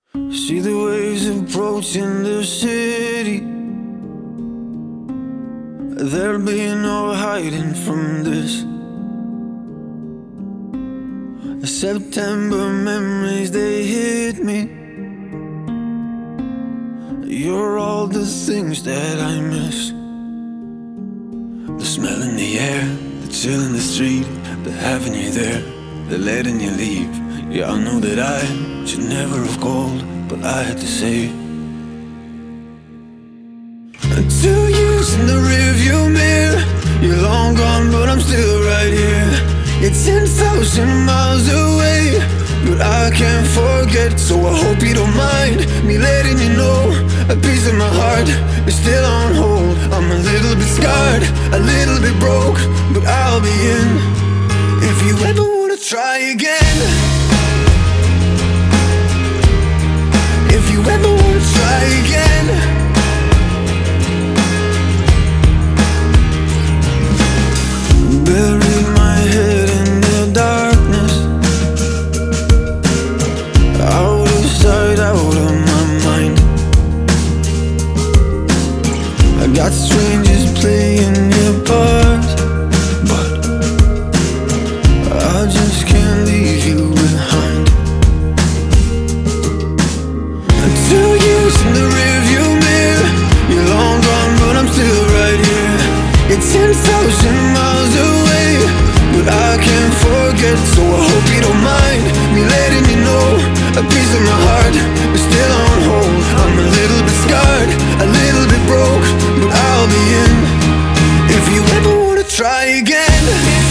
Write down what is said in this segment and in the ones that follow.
See the waves approaching the city. There'll be no hiding from this. September memories, they hit me. You're all the things that I miss. The smell in the air, the chill in the street, the having you there, the letting you leave. Yeah, I know that I should never have called, but I had to say. 2 years in the rearview mirror. You're long gone, but I'm still right here. You're 10,000 miles away, but I can't forget. So I hope you don't mind me letting you know a piece of my heart is still on hold. I'm a little bit scarred, a little bit broke, but I'll be in if you ever wanna try again. If you ever wanna try again. Buried my head in the darkness, out of sight, out of my mind. I got strangers playing your parts, but I just can't leave you behind. 2 years in the rearview mirror. You're long gone, but I'm still right here. You're 10,000 miles away, but I can't forget. So I hope you don't mind me letting you know a piece of my heart is still on hold. I'm a little bit scarred, a little bit broke, but I'll be in if you ever wanna try again.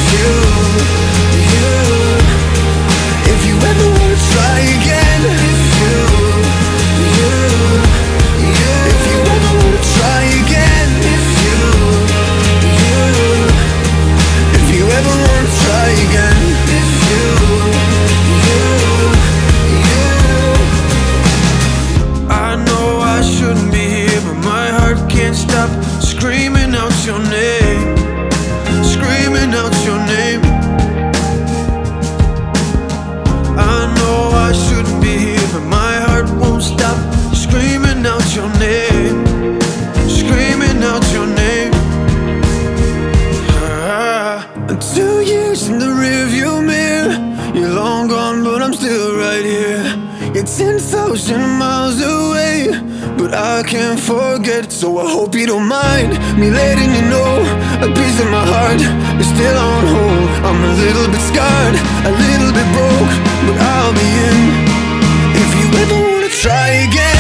If you ever wanna try again. If you ever wanna try again. If you ever wanna try again. I know I shouldn't be here, but my heart can't stop screaming out your name, screaming out your name. I know I shouldn't be here, but my heart won't stop screaming out your name, screaming out your name. 2 years in the rearview mirror. You're long gone, but I'm still right here. You're 10,000 miles away, but I can't forget. So I hope you don't mind me letting you know a piece of my heart is still on hold. I'm a little bit scarred, a little bit broke, but I'll be in if you ever wanna try again.